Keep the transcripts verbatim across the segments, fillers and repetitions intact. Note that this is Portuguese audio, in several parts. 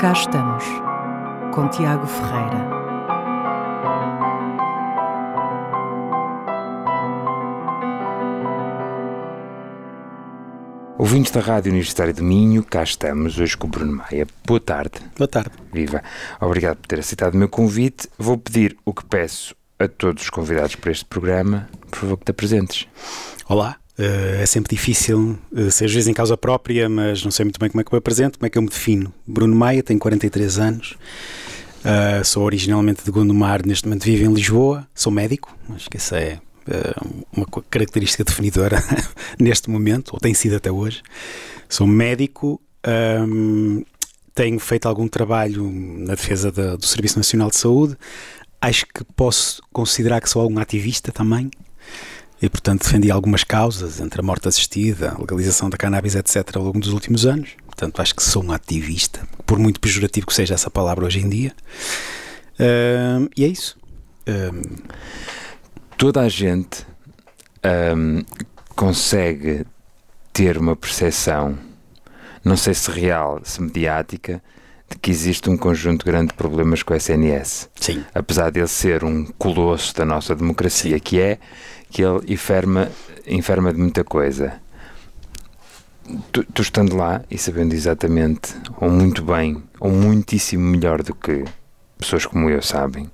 Cá estamos, com Tiago Ferreira. Ouvintes da Rádio Universitária do Minho, cá estamos hoje com o Bruno Maia. Boa tarde. Boa tarde. Viva. Obrigado por ter aceitado o meu convite. Vou pedir o que peço a todos os convidados para este programa. Por favor, que te apresentes. Olá. Uh, é sempre difícil uh, ser juiz em causa própria, mas não sei muito bem como é que me apresento, como é que eu me defino. Bruno Maia, tenho quarenta e três anos, uh, sou originalmente de Gondomar, neste momento vivo em Lisboa, sou médico, acho que essa é uh, uma característica definidora neste momento, ou tem sido até hoje. Sou médico, um, tenho feito algum trabalho na defesa da, do Serviço Nacional de Saúde, acho que posso considerar que sou algum ativista também. E, portanto, defendi algumas causas, entre a morte assistida, a legalização da cannabis, etcétera, ao longo dos últimos anos. Portanto, acho que sou um ativista, por muito pejorativo que seja essa palavra hoje em dia. Uh, e é isso. Uh... Toda a gente um, consegue ter uma percepção, não sei se real, se mediática, de que existe um conjunto grande de problemas com o S N S. Sim. Apesar de ele ser um colosso da nossa democracia, Sim. que é que ele enferma, enferma de muita coisa. Tu, tu estando lá e sabendo exatamente, ou muito bem, ou muitíssimo melhor do que pessoas como eu sabem,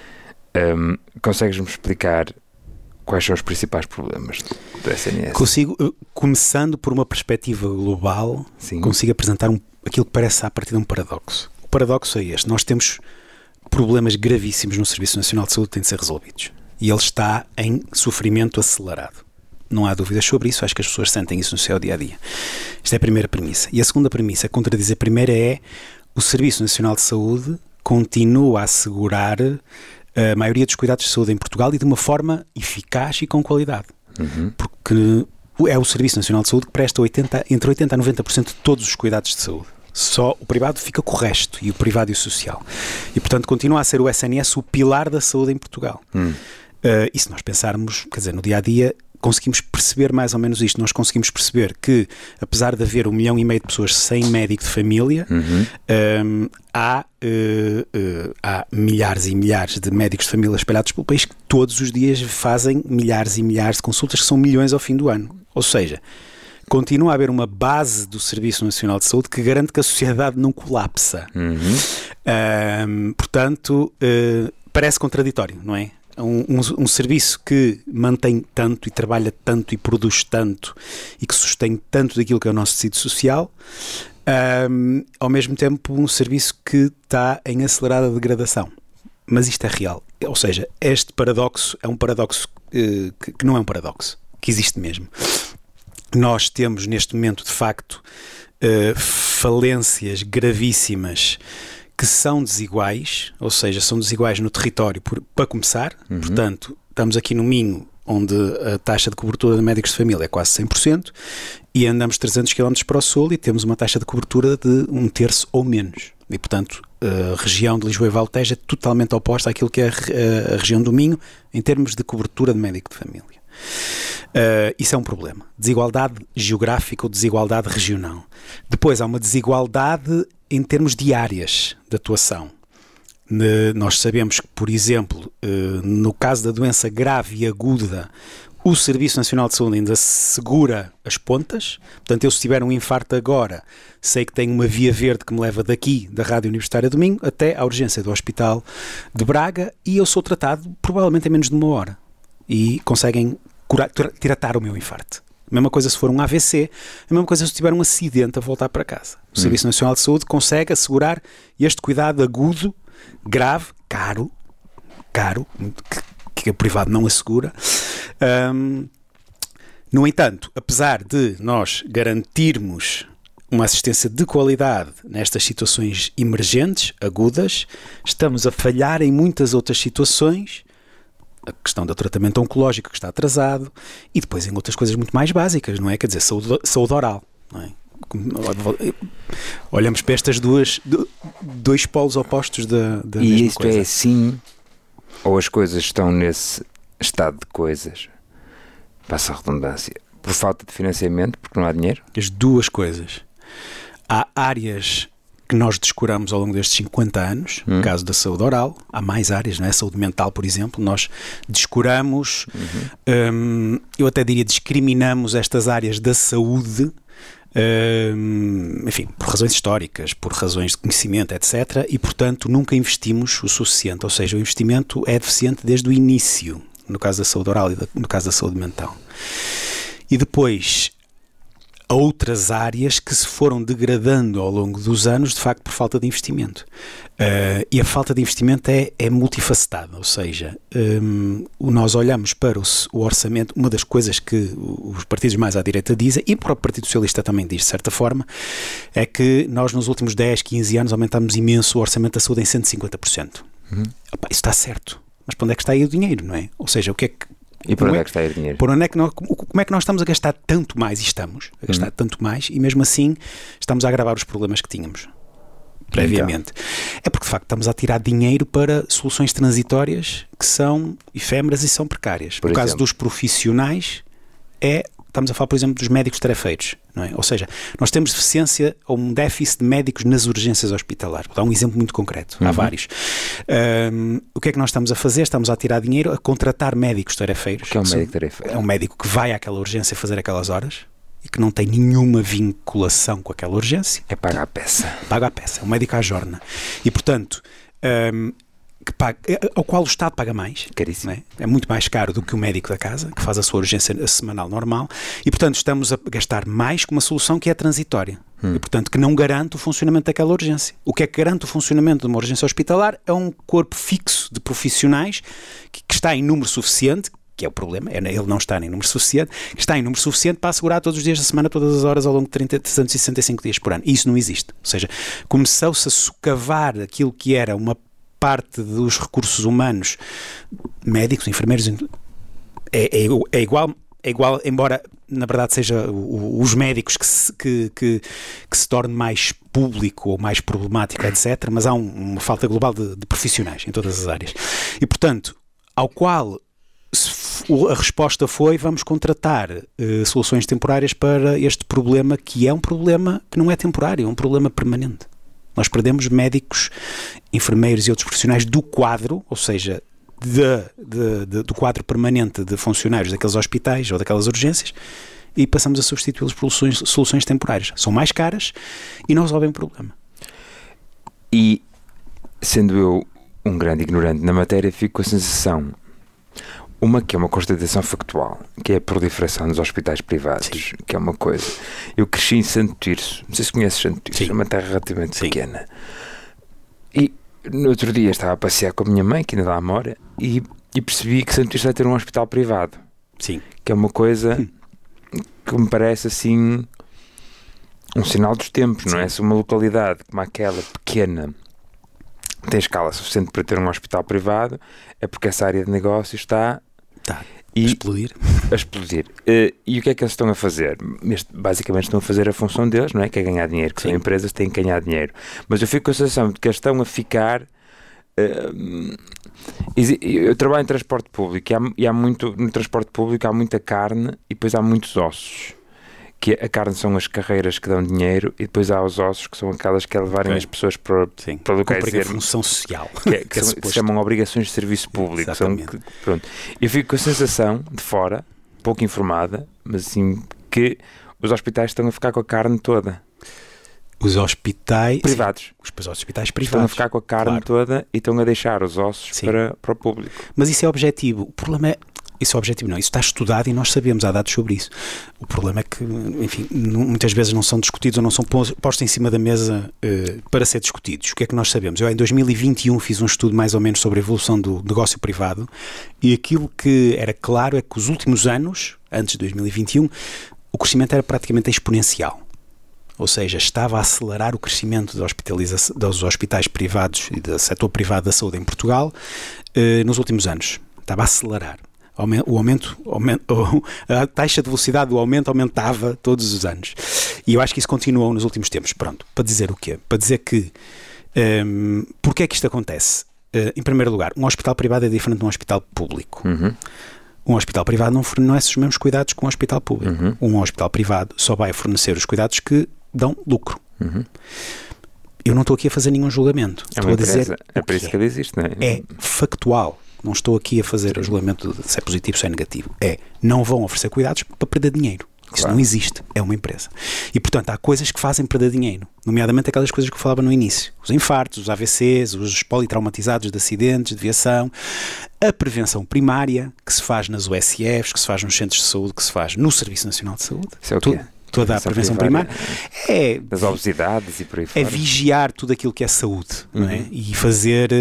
um, consegues-me explicar quais são os principais problemas do, do S N S? Consigo, começando por uma perspectiva global, Sim. consigo apresentar um, aquilo que parece à partida um paradoxo. O paradoxo é este: nós temos problemas gravíssimos no Serviço Nacional de Saúde que têm de ser resolvidos. E ele está em sofrimento acelerado. Não há dúvidas sobre isso, acho que as pessoas sentem isso no seu dia-a-dia. Esta é a primeira premissa. E a segunda premissa, a contradizer a primeira, é o Serviço Nacional de Saúde continua a assegurar a maioria dos cuidados de saúde em Portugal e de uma forma eficaz e com qualidade. Uhum. Porque é o Serviço Nacional de Saúde que presta oitenta, entre oitenta a noventa por cento de todos os cuidados de saúde. Só o privado fica com o resto, e o privado e o social. E, portanto, continua a ser o S N S o pilar da saúde em Portugal. Hum. Uh, e se nós pensarmos, quer dizer, no dia-a-dia, conseguimos perceber mais ou menos isto. Nós conseguimos perceber que, apesar de haver um milhão e meio de pessoas sem médico de família, uhum. um, há, uh, uh, há milhares e milhares de médicos de família espalhados pelo país que todos os dias fazem milhares e milhares de consultas, que são milhões ao fim do ano. Ou seja, continua a haver uma base do Serviço Nacional de Saúde que garante que a sociedade não colapsa. Uhum. Um, portanto, uh, parece contraditório, não é? Um, um, um serviço que mantém tanto e trabalha tanto e produz tanto e que sustém tanto daquilo que é o nosso tecido social, um, ao mesmo tempo um serviço que está em acelerada degradação. Mas isto é real. Ou seja, este paradoxo é um paradoxo uh, que, que não é um paradoxo, que existe mesmo. Nós temos neste momento, de facto, uh, falências gravíssimas que são desiguais, ou seja, são desiguais no território, por, para começar. Uhum. Portanto, estamos aqui no Minho, onde a taxa de cobertura de médicos de família é quase cem por cento, e andamos trezentos quilómetros para o sul e temos uma taxa de cobertura de um terço ou menos. E, portanto, a região de Lisboa e Vale Tejo é totalmente oposta àquilo que é a, a região do Minho em termos de cobertura de médico de família. Uh, isso é um problema. Desigualdade geográfica ou desigualdade regional. Depois há uma desigualdade em termos de áreas de atuação. Ne, nós sabemos que, por exemplo, uh, no caso da doença grave e aguda, o Serviço Nacional de Saúde ainda segura as pontas. Portanto, eu se tiver um infarto agora, sei que tenho uma via verde que me leva daqui, da Rádio Universitária do Minho, até à urgência do Hospital de Braga, e eu sou tratado provavelmente em menos de uma hora. E conseguem curar, tratar o meu infarto. A mesma coisa se for um A V C, a mesma coisa se tiver um acidente a voltar para casa. O hum. Serviço Nacional de Saúde consegue assegurar este cuidado agudo, grave, caro, caro, que, que o privado não assegura. Um, no entanto, apesar de nós garantirmos uma assistência de qualidade nestas situações emergentes, agudas, estamos a falhar em muitas outras situações. A questão do tratamento oncológico que está atrasado, e depois em outras coisas muito mais básicas, não é? Quer dizer, saúde, saúde oral, não é? Olhamos para estas duas, dois polos opostos da, da e mesma isto coisa. É assim, ou as coisas estão nesse estado de coisas, passa a redundância, por falta de financiamento, porque não há dinheiro? As duas coisas. Há áreas que nós descuramos ao longo destes cinquenta anos, hum. no caso da saúde oral, há mais áreas, não é? Saúde mental, por exemplo, nós descuramos, uhum. um, eu até diria discriminamos estas áreas da saúde, um, enfim, por razões históricas, por razões de conhecimento, etcétera, e portanto nunca investimos o suficiente, ou seja, o investimento é deficiente desde o início, no caso da saúde oral e da, no caso da saúde mental. E depois outras áreas que se foram degradando ao longo dos anos, de facto, por falta de investimento. Uh, e a falta de investimento é, é multifacetada, ou seja, um, nós olhamos para o, o orçamento, uma das coisas que os partidos mais à direita dizem, e o próprio Partido Socialista também diz, de certa forma, é que nós nos últimos dez, quinze anos aumentámos imenso o orçamento da saúde em cento e cinquenta por cento. Uhum. Opa, isso está certo, mas para onde é que está aí o dinheiro, não é? Ou seja, o que é que E por onde é que está a ir dinheiro? Por onde é que nós, como é que nós estamos a gastar tanto mais, e estamos a gastar hum. tanto mais, e mesmo assim estamos a agravar os problemas que tínhamos previamente? Então. É porque de facto estamos a tirar dinheiro para soluções transitórias que são efêmeras e são precárias. Por no exemplo? Caso dos profissionais, é, estamos a falar, por exemplo, dos médicos tarefeiros, não é? Ou seja, nós temos deficiência ou um déficit de médicos nas urgências hospitalares. Vou dar um exemplo muito concreto, uhum. há vários. Um, o que é que nós estamos a fazer? Estamos a tirar dinheiro a contratar médicos tarefeiros. O que é um médico tarefeiro? É um médico que vai àquela urgência fazer aquelas horas e que não tem nenhuma vinculação com aquela urgência. É paga a peça. Paga a peça, é um médico à jorna. E portanto... Um, Que paga, ao qual o Estado paga mais. Caríssimo. É? É muito mais caro do que o médico da casa, que faz a sua urgência semanal normal, e portanto estamos a gastar mais com uma solução que é transitória, hum. e portanto que não garante o funcionamento daquela urgência. O que é que garante o funcionamento de uma urgência hospitalar é um corpo fixo de profissionais que, que está em número suficiente, que é o problema, ele não está em número suficiente, que está em número suficiente para assegurar todos os dias da semana, todas as horas ao longo de trezentos e sessenta e cinco dias por ano. E isso não existe. Ou seja, começou-se a socavar aquilo que era uma parte dos recursos humanos, médicos, enfermeiros, é, é, é igual, é igual, embora na verdade seja o, os médicos que se, que, que, que se torne mais público ou mais problemático, etcétera, mas há um, uma falta global de, de profissionais em todas as áreas. E portanto, ao qual a resposta foi: vamos contratar uh, soluções temporárias para este problema, que é um problema que não é temporário, é um problema permanente. Nós perdemos médicos, enfermeiros e outros profissionais do quadro, ou seja, de, de, de, do quadro permanente de funcionários daqueles hospitais ou daquelas urgências, e passamos a substituí-los por soluções, soluções temporárias. São mais caras e não resolvem o problema. E, sendo eu um grande ignorante na matéria, fico com a sensação, uma que é uma constatação factual, que é a proliferação dos hospitais privados, Sim. que é uma coisa. Eu cresci em Santo Tirso, não sei se conheces Santo Tirso, Sim. é uma terra relativamente Sim. pequena. E no outro dia estava a passear com a minha mãe, que ainda lá mora, e, e percebi que Santo Tirso vai ter um hospital privado. Sim. Que é uma coisa hum. que me parece assim um sinal dos tempos, Sim. não é? Se uma localidade como aquela pequena tem escala suficiente para ter um hospital privado, é porque essa área de negócio está Tá. E, a explodir. A explodir. Uh, e o que é que eles estão a fazer? Este, basicamente estão a fazer a função deles, não é? Que é ganhar dinheiro, que Sim. são empresas que têm que ganhar dinheiro. Mas eu fico com a sensação de que eles estão a ficar... Uh, eu trabalho em transporte público e, há, e há muito, no transporte público há muita carne e depois há muitos ossos. Que a carne são as carreiras que dão dinheiro e depois há os ossos, que são aquelas que é levarem okay. as pessoas para, Sim. para locais de função social, que, é, que, que, são, que se chamam obrigações de serviço público. São, que, pronto. Eu fico com a sensação de fora, pouco informada, mas assim, que os hospitais estão a ficar com a carne toda. Os hospitais privados. Sim, os hospitais privados estão a ficar com a carne claro. toda e estão a deixar os ossos para, para o público. Mas isso é objetivo. O problema é Isso é o objetivo, não. Isso está estudado e nós sabemos, há dados sobre isso. O problema é que, enfim, muitas vezes não são discutidos ou não são postos em cima da mesa uh, para ser discutidos. O que é que nós sabemos? Eu, em dois mil e vinte e um, fiz um estudo mais ou menos sobre a evolução do negócio privado e aquilo que era claro é que os últimos anos, antes de dois mil e vinte e um, o crescimento era praticamente exponencial. Ou seja, estava a acelerar o crescimento da hospitalização, dos hospitais privados e do setor privado da saúde em Portugal uh, nos últimos anos. Estava a acelerar. O aumento, aumento, a taxa de velocidade do aumento aumentava todos os anos. E eu acho que isso continuou nos últimos tempos. Pronto, para dizer o quê? Para dizer que, um, porque é que isto acontece? Uh, em primeiro lugar, um hospital privado é diferente de um hospital público. Uhum. Um hospital privado não fornece os mesmos cuidados que um hospital público. Uhum. Um hospital privado só vai fornecer os cuidados que dão lucro. Uhum. eu não estou aqui a fazer nenhum julgamento. É estou a dizer é por isso que ele existe, não é? É factual. Não estou aqui a fazer o julgamento de se é positivo ou se é negativo. É, não vão oferecer cuidados para perder dinheiro. Isso claro. Não existe. É uma empresa. E, portanto, há coisas que fazem perder dinheiro. Nomeadamente aquelas coisas que eu falava no início. Os infartos, os A V Cs, os politraumatizados de acidentes, de viação. A prevenção primária, que se faz nas U S Fs, que se faz nos centros de saúde, que se faz no Serviço Nacional de Saúde. Isso é o quê? Toda a prevenção primária é das obesidades e por aí fora. É vigiar tudo aquilo que é saúde, uhum. não é? E fazer uh,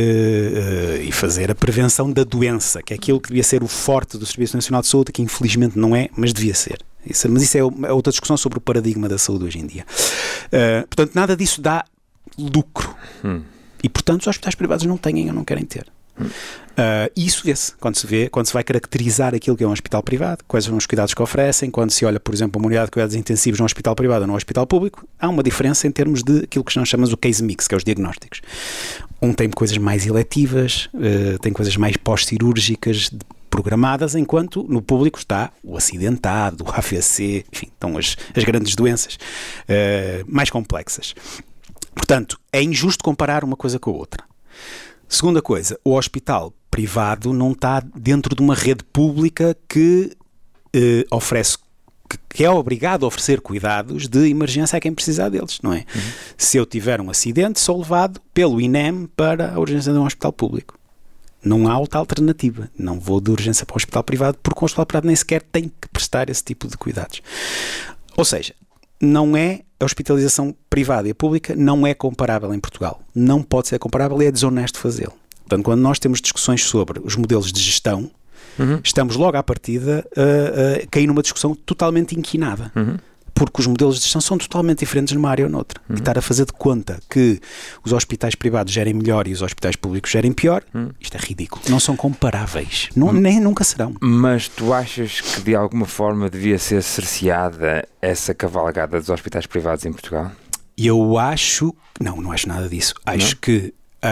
uh, e fazer a prevenção da doença, que é aquilo que devia ser o forte do Serviço Nacional de Saúde, que infelizmente não é, mas devia ser. Isso, mas isso é outra discussão sobre o paradigma da saúde hoje em dia. Uh, portanto, nada disso dá lucro. Hum. E, portanto, os hospitais privados não têm ou não querem ter. Uh, e isso vê-se quando se vê, quando se vai caracterizar aquilo que é um hospital privado, quais são os cuidados que oferecem, quando se olha, por exemplo, uma unidade de cuidados intensivos num hospital privado ou num hospital público, há uma diferença em termos de aquilo que nós chamamos o case mix, que é os diagnósticos. Um tem coisas mais eletivas, uh, tem coisas mais pós-cirúrgicas programadas, enquanto no público está o acidentado, o A V C, enfim, estão as, as grandes doenças uh, mais complexas. Portanto, é injusto comparar uma coisa com a outra. Segunda coisa, o hospital privado não está dentro de uma rede pública que eh, oferece, que, que é obrigado a oferecer cuidados de emergência a quem precisar deles, não é? Uhum. Se eu tiver um acidente, sou levado pelo I N E M para a urgência de um hospital público. Não há outra alternativa. Não vou de urgência para o hospital privado porque o hospital privado nem sequer tem que prestar esse tipo de cuidados. Ou seja, não é a hospitalização privada e a pública não é comparável em Portugal. Não pode ser comparável e é desonesto fazê-lo. Portanto, quando nós temos discussões sobre os modelos de gestão, uhum. estamos logo à partida a, a cair numa discussão totalmente inquinada. Uhum. Porque os modelos de gestão são totalmente diferentes numa área ou noutra. Uhum. E estar a fazer de conta que os hospitais privados gerem melhor e os hospitais públicos gerem pior, uhum. isto é ridículo. Não são comparáveis. Não, uhum. Nem nunca serão. Mas tu achas que de alguma forma devia ser cerceada essa cavalgada dos hospitais privados em Portugal? Eu acho... Não, não acho nada disso. Acho não? que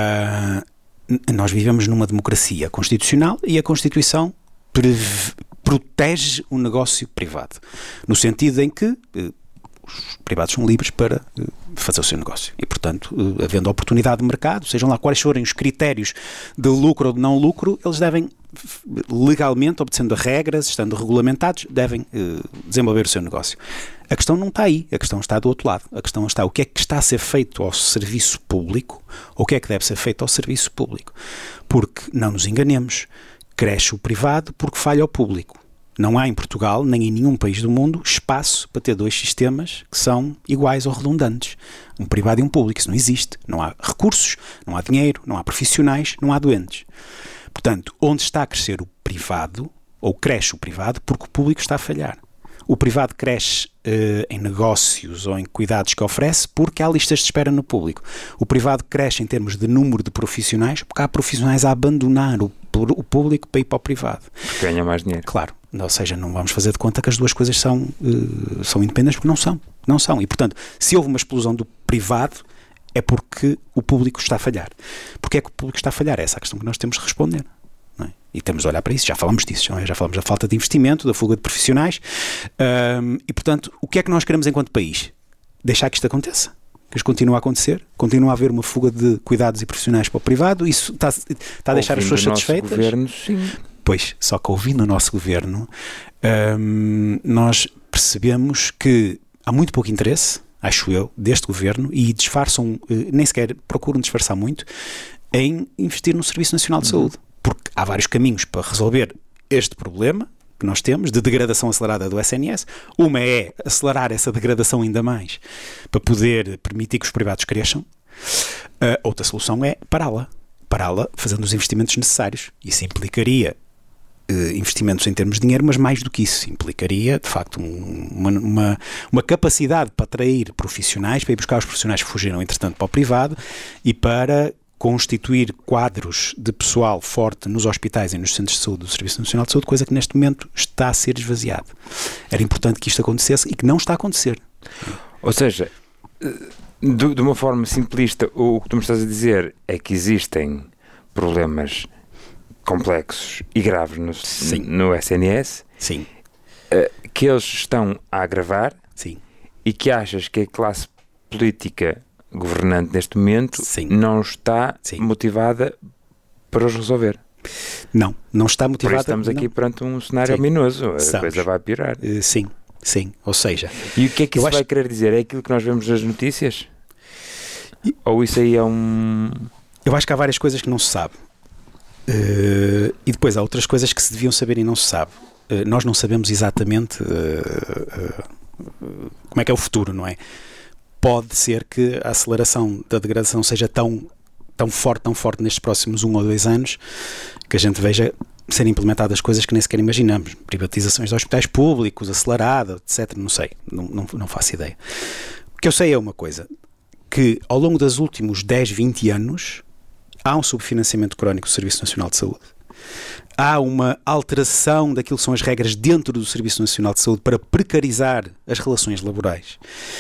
uh, nós vivemos numa democracia constitucional e a Constituição prevê... protege o negócio privado, no sentido em que eh, os privados são livres para eh, fazer o seu negócio e, portanto, eh, havendo oportunidade de mercado, sejam lá quais forem os critérios de lucro ou de não lucro, eles devem legalmente, obedecendo a regras, estando regulamentados, devem eh, desenvolver o seu negócio. A questão não está aí, a questão está do outro lado. A questão está o que é que está a ser feito ao serviço público ou o que é que deve ser feito ao serviço público. Porque, não nos enganemos, cresce o privado porque falha o público. Não há em Portugal, nem em nenhum país do mundo, espaço para ter dois sistemas que são iguais ou redundantes. Um privado e um público. Isso não existe. Não há recursos, não há dinheiro, não há profissionais, não há doentes. Portanto, onde está a crescer o privado, ou cresce o privado, porque o público está a falhar. O privado cresce uh, em negócios ou em cuidados que oferece porque há listas de espera no público. O privado cresce em termos de número de profissionais porque há profissionais a abandonar o, o público para ir para o privado. Porque ganha mais dinheiro. Claro. Ou seja, não vamos fazer de conta que as duas coisas são, uh, são independentes porque não são. Não são. E, portanto, se houve uma explosão do privado é porque o público está a falhar. Porque é que o público está a falhar? É essa a questão que nós temos de responder. Não é? E temos de olhar para isso, já falamos disso, já falamos da falta de investimento, da fuga de profissionais um, e, portanto, o que é que nós queremos enquanto país? Deixar que isto aconteça, que isto continue a acontecer, continua a haver uma fuga de cuidados e profissionais para o privado, isso está, está a deixar as pessoas satisfeitas? Governo, sim. Pois, só que ouvindo o nosso governo um, nós percebemos que há muito pouco interesse, acho eu, deste governo e disfarçam, nem sequer procuram disfarçar muito em investir no Serviço Nacional de Saúde. Porque há vários caminhos para resolver este problema que nós temos de degradação acelerada do S N S. Uma é acelerar essa degradação ainda mais para poder permitir que os privados cresçam. A outra solução é pará-la. Pará-la fazendo os investimentos necessários. Isso implicaria eh, investimentos em termos de dinheiro, mas mais do que isso. Implicaria, de facto, um, uma, uma, uma capacidade para atrair profissionais, para ir buscar os profissionais que fugiram, entretanto, para o privado e para constituir quadros de pessoal forte nos hospitais e nos centros de saúde do Serviço Nacional de Saúde, coisa que neste momento está a ser esvaziada. Era importante que isto acontecesse e que não está a acontecer. Ou seja, de, de uma forma simplista, o que tu me estás a dizer é que existem problemas complexos e graves no, Sim. no S N S. Sim. Que eles estão a agravar. Sim. E que achas que a classe política governante neste momento Sim. não está Sim. motivada para os resolver. Não, não está motivada. Por isso estamos aqui não. perante um cenário Sim. ominoso. A Estamos. coisa vai piorar. Uh, sim, sim. Ou seja... E o que é que isso acho... vai querer dizer? É aquilo que nós vemos nas notícias? E... Ou isso aí é um... Eu acho que há várias coisas que não se sabe. Uh, e depois há outras coisas que se deviam saber e não se sabe. Uh, nós não sabemos exatamente uh, uh, como é que é o futuro, não é? Pode ser que a aceleração da degradação seja tão, tão forte, tão forte nestes próximos um ou dois anos que a gente veja serem implementadas coisas que nem sequer imaginamos. Privatizações de hospitais públicos, acelerada, etcétera. Não sei, não, não, não faço ideia. O que eu sei é uma coisa, que ao longo dos últimos dez, vinte anos há um subfinanciamento crónico do Serviço Nacional de Saúde. Há uma alteração daquilo que são as regras dentro do Serviço Nacional de Saúde para precarizar as relações laborais.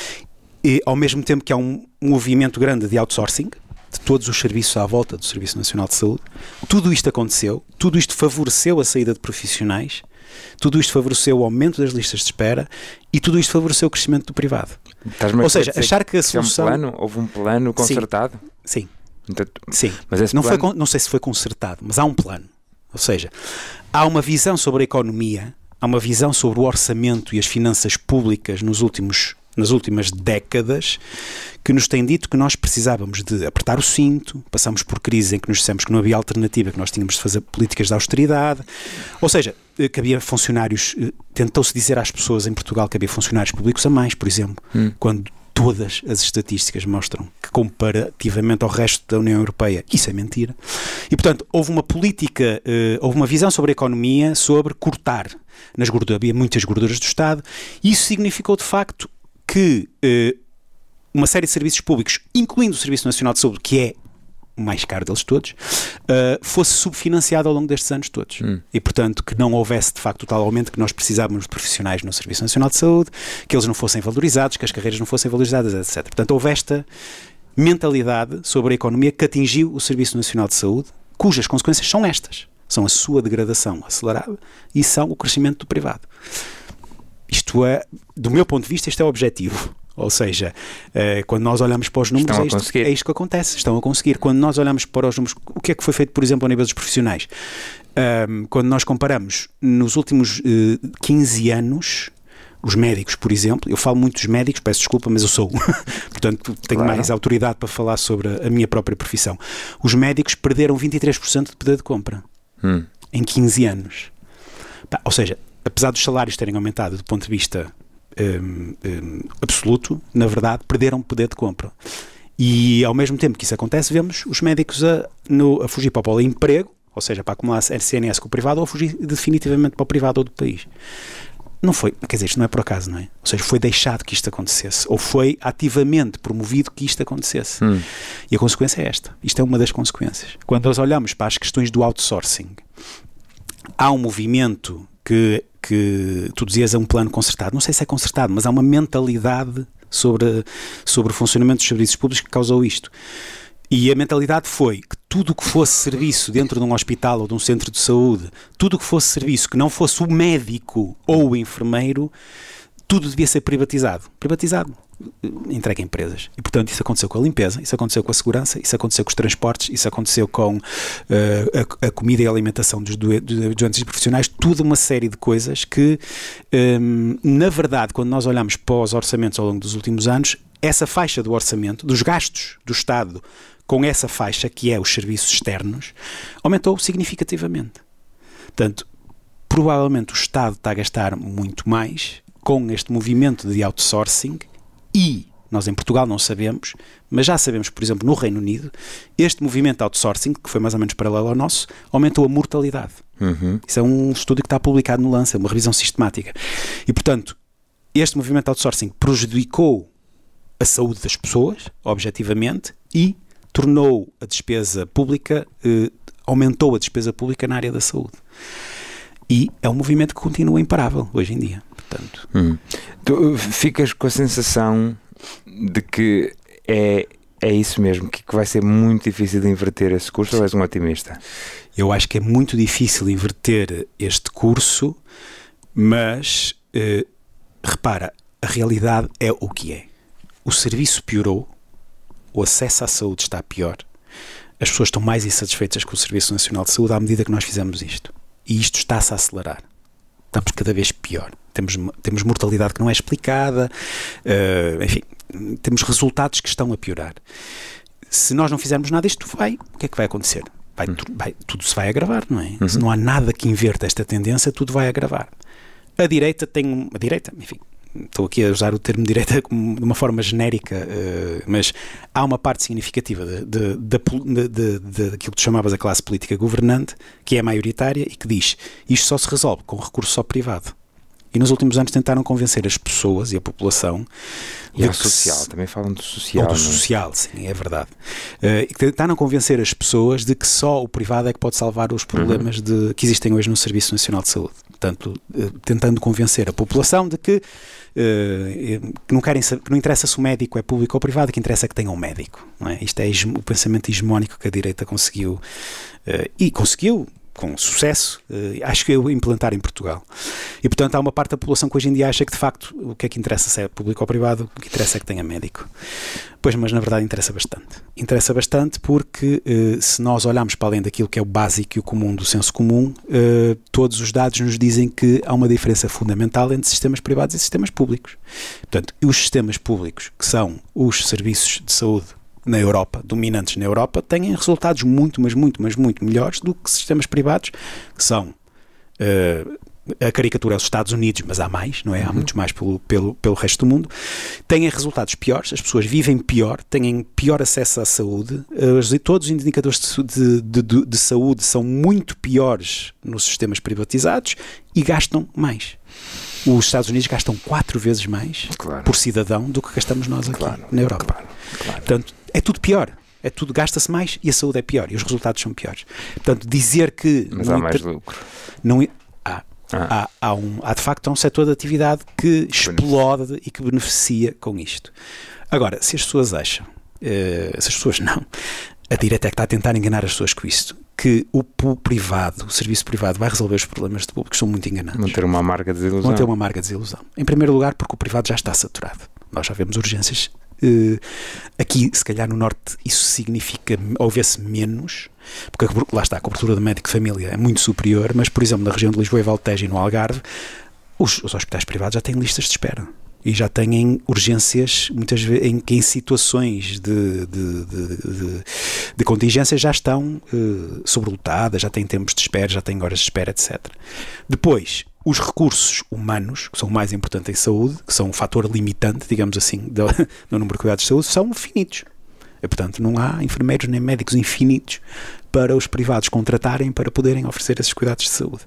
E, ao mesmo tempo que há um movimento grande de outsourcing de todos os serviços à volta do Serviço Nacional de Saúde, tudo isto aconteceu, tudo isto favoreceu a saída de profissionais, tudo isto favoreceu o aumento das listas de espera e tudo isto favoreceu o crescimento do privado. Estás-me Ou seja, achar que a que solução... É um plano? Houve um plano concertado? Sim, sim. Então, sim. Mas esse não, plano... foi, não sei se foi concertado, mas há um plano. Ou seja, há uma visão sobre a economia, há uma visão sobre o orçamento e as finanças públicas nos últimos, nas últimas décadas que nos tem dito que nós precisávamos de apertar o cinto, passámos por crises em que nos dissemos que não havia alternativa, que nós tínhamos de fazer políticas de austeridade, ou seja, que havia funcionários, tentou-se dizer às pessoas em Portugal que havia funcionários públicos a mais, por exemplo, hum. quando todas as estatísticas mostram que comparativamente ao resto da União Europeia isso é mentira. E portanto houve uma política, uh, houve uma visão sobre a economia, sobre cortar nas gorduras, havia muitas gorduras do Estado, e isso significou de facto que uh, uma série de serviços públicos, incluindo o Serviço Nacional de Saúde, que é o mais caro deles todos, uh, fosse subfinanciado ao longo destes anos todos. Hum. E, portanto, que não houvesse, de facto, o tal aumento que nós precisávamos de profissionais no Serviço Nacional de Saúde, que eles não fossem valorizados, que as carreiras não fossem valorizadas, etcétera. Portanto, houve esta mentalidade sobre a economia que atingiu o Serviço Nacional de Saúde, cujas consequências são estas. São a sua degradação acelerada e são o crescimento do privado. Isto é, do meu ponto de vista, este é o objetivo. Ou seja, uh, quando nós olhamos para os números, é isto, é isto que acontece, estão a conseguir. Quando nós olhamos para os números, o que é que foi feito, por exemplo, ao nível dos profissionais? Um, quando nós comparamos, nos últimos uh, quinze anos, os médicos, por exemplo, eu falo muito dos médicos, peço desculpa, mas eu sou, portanto tenho claro. mais autoridade para falar sobre a minha própria profissão. Os médicos perderam vinte e três por cento de poder de compra hum. em quinze anos. Bah, ou seja, apesar dos salários terem aumentado do ponto de vista Um, um, absoluto, na verdade perderam poder de compra, e ao mesmo tempo que isso acontece, vemos os médicos a, no, a fugir para o polo-emprego, ou seja, para acumular C N S com o privado, ou a fugir definitivamente para o privado ou do país. Não foi, quer dizer, isto não é por acaso, não é? Ou seja, foi deixado que isto acontecesse, ou foi ativamente promovido que isto acontecesse. Hum. E a consequência é esta, isto é uma das consequências. Quando nós olhamos para as questões do outsourcing, há um movimento que que tu dizias é um plano concertado, não sei se é concertado, mas há uma mentalidade sobre, sobre o funcionamento dos serviços públicos que causou isto. E a mentalidade foi que tudo o que fosse serviço dentro de um hospital ou de um centro de saúde, tudo o que fosse serviço que não fosse o médico ou o enfermeiro, tudo devia ser privatizado. Privatizado, entregue a empresas. E, portanto, isso aconteceu com a limpeza, isso aconteceu com a segurança, isso aconteceu com os transportes, isso aconteceu com uh, a, a comida e a alimentação dos, do, dos doentes profissionais, toda uma série de coisas que, um, na verdade, quando nós olhamos para os orçamentos ao longo dos últimos anos, essa faixa do orçamento, dos gastos do Estado com essa faixa, que é os serviços externos, aumentou significativamente. Portanto, provavelmente o Estado está a gastar muito mais com este movimento de outsourcing. E nós em Portugal não sabemos, mas já sabemos, por exemplo, no Reino Unido, este movimento de outsourcing, que foi mais ou menos paralelo ao nosso, aumentou a mortalidade. Uhum. Isso é um estudo que está publicado no Lancet, uma revisão sistemática. E, portanto, este movimento de outsourcing prejudicou a saúde das pessoas, objetivamente, e tornou a despesa pública, eh, aumentou a despesa pública na área da saúde. E é um movimento que continua imparável hoje em dia. Portanto. Hum. Tu ficas com a sensação de que é, é isso mesmo, que vai ser muito difícil de inverter esse curso, ou és um otimista? Eu acho que é muito difícil inverter este curso, mas eh, repara, a realidade é o que é. O serviço piorou o acesso à saúde está pior, as pessoas estão mais insatisfeitas com o Serviço Nacional de Saúde à medida que nós fizemos isto. E isto está-se a acelerar. Estamos cada vez pior. Temos, temos mortalidade que não é explicada, uh, enfim, temos resultados que estão a piorar. Se nós não fizermos nada, isto vai, o que é que vai acontecer? Vai, uhum. vai, tudo se vai agravar, não é? Uhum. Se não há nada que inverta esta tendência, tudo vai agravar. A direita tem, a direita, enfim, estou aqui a usar o termo direita de uma forma genérica, uh, mas há uma parte significativa de, de, de, de, de, daquilo que tu chamavas a classe política governante, que é maioritária e que diz, isto só se resolve com recurso ao privado. E nos últimos anos tentaram convencer as pessoas e a população. E ao social, se... também falam do social. Ou do não? social, sim, é verdade. Uh, tentaram convencer as pessoas de que só o privado é que pode salvar os problemas uhum. de, que existem hoje no Serviço Nacional de Saúde. Portanto, uh, tentando convencer a população de que, uh, que, não querem saber, que não interessa se o médico é público ou privado, que interessa é que tenha um médico. Não é? Isto é o pensamento hegemónico que a direita conseguiu, uh, e conseguiu, com sucesso, uh, acho que eu implantar em Portugal. E, portanto, há uma parte da população que hoje em dia acha que, de facto, o que é que interessa se é público ou privado, o que interessa é que tenha médico. Pois, mas na verdade interessa bastante. Interessa bastante porque, uh, se nós olharmos para além daquilo que é o básico e o comum do senso comum, uh, todos os dados nos dizem que há uma diferença fundamental entre sistemas privados e sistemas públicos. Portanto, os sistemas públicos, que são os serviços de saúde na Europa, dominantes na Europa, têm resultados muito, mas muito, mas muito melhores do que sistemas privados, que são, uh, a caricatura é os Estados Unidos, mas há mais, não é? Há uhum. muitos mais pelo, pelo, pelo resto do mundo. Têm resultados piores, as pessoas vivem pior, têm pior acesso à saúde, uh, todos os indicadores de, de, de, de saúde são muito piores nos sistemas privatizados e gastam mais. Os Estados Unidos gastam quatro vezes mais claro. por cidadão do que gastamos nós aqui claro, na Europa. Claro, claro. Portanto, é tudo pior. É tudo, gasta-se mais e a saúde é pior. E os resultados são piores. Portanto, dizer que... Mas há mais lucro. Não, há, ah. há, há, um, há, de facto, um setor de atividade que explode e que beneficia com isto. Agora, se as pessoas acham... Uh, se as pessoas não... A direita é que está a tentar enganar as pessoas com isto. Que o privado, o serviço privado vai resolver os problemas de públicos, são muito enganados. Vão ter uma amarga desilusão. Vão ter uma amarga desilusão. Em primeiro lugar, porque o privado já está saturado. Nós já vemos urgências. Uh, aqui, se calhar no Norte, isso significa houvesse menos, porque lá está, a cobertura de médico de família é muito superior, mas, por exemplo, na região de Lisboa e Valde Tejo e no Algarve, os, os hospitais privados já têm listas de espera. E já têm urgências, muitas vezes, em que em situações de, de, de, de, de contingência já estão uh, sobrelotadas, já têm tempos de espera, já têm horas de espera, etcétera. Depois, os recursos humanos, que são o mais importantes em saúde, que são um fator limitante, digamos assim, do, do número de cuidados de saúde, são finitos. E, portanto, não há enfermeiros nem médicos infinitos para os privados contratarem para poderem oferecer esses cuidados de saúde.